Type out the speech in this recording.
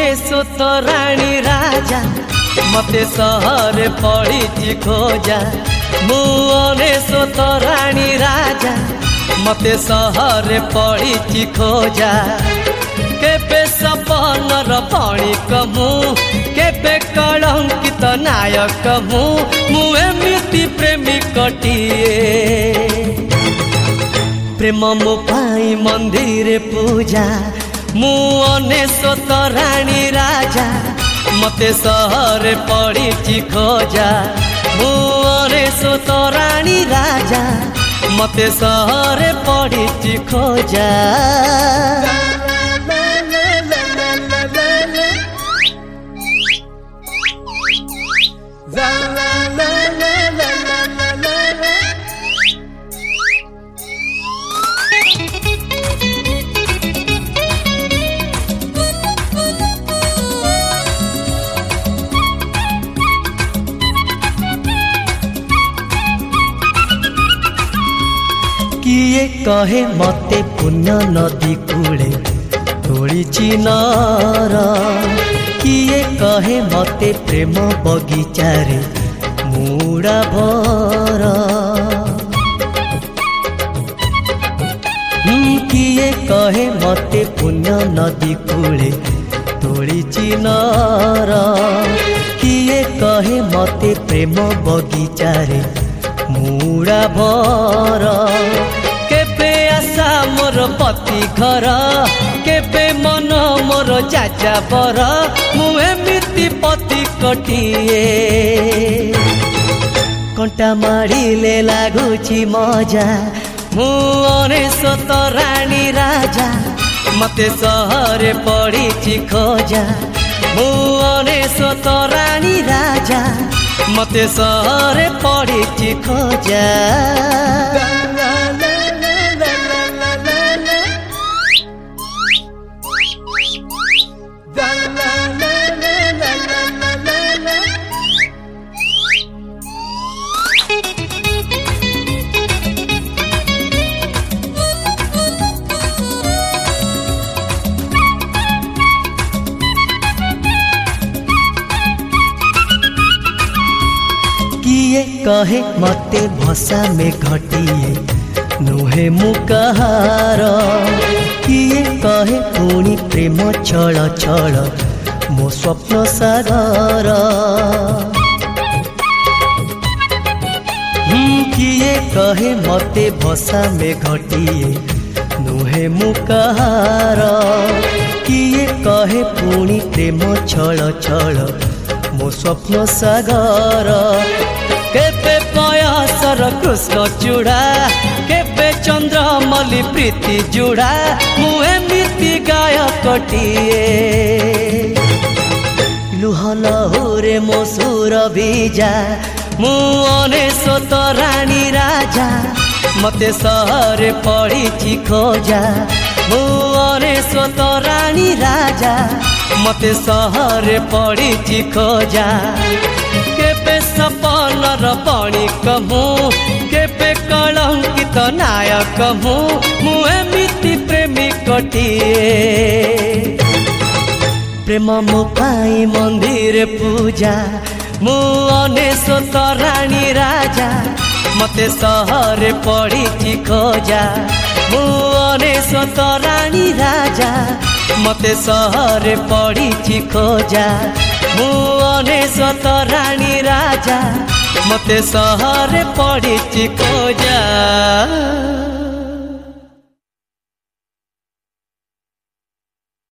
अनेशत राणी राजा मते सहर पड़ी खोजा मु अनेशत राणी राजा मते सहर पड़ी खोजा केबे सपनर पणिक मु केबे कलंकित नायक मु एमिति प्रेमिकटिए प्रेम मो पाई मंदिर पूजा मु अनेशत राणी राजा मते सहर पड़ी खोजा मु अनेशत राणी राजा मते सहर पड़ी खोजा किए कहे मते पुण्य नदी कूले तोड़ी नर किए कहे मते प्रेम बगीचारे मुड़ा भर किए कहे मते पुण्य नदी कूले तोड़ी नर किए कहे मते प्रेम बगीचारे मुड़ा भर केबे आशा मोर पति घर केबे मन मोर जाजा बर मु एमिति पति कटिए कंटा मारिले लागुची मजा मु अनेशत राणी राजा मते सहर पड़ी खोजा मु अनेशत राणी राजा मते सहर पड़ी खोजा किए कहे मते भसा में घटिए नुहे मुकार किए कहे पुणी प्रेम छल छल मो स्वप्न सागर किए कहे मते भसा में घटिए नुहे मुकार किए कहे पुणी प्रेम छल छल मो स्वप्न सागर केबे पयासर कृष्ण चूड़ा केबे चंद्रमल्ली प्रीति जुड़ा मु एमिति गायकटिए लुह लहुरे मो सुर बीजा मु अनेशत राणी राजा मते सहर पड़ी खोजा मु अनेशत राणी राजा मते सहर पड़ी खोजा केबे सपनर पणिक मु केबे कलंकित नायक मु एमिति प्रेमिकटिए प्रेम मो पाई मंदिर पूजा मु अनेशत राणी राजा मते सहर पड़ी खोजा मु अनेशत राणी राजा मते सहर पड़ी खोजा मु अनेशत राणी राजा मते सहर पड़ी खोजा।